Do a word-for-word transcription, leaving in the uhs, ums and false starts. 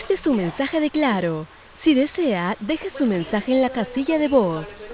Este es su mensaje de Claro. Si desea, deje su mensaje en la casilla de voz.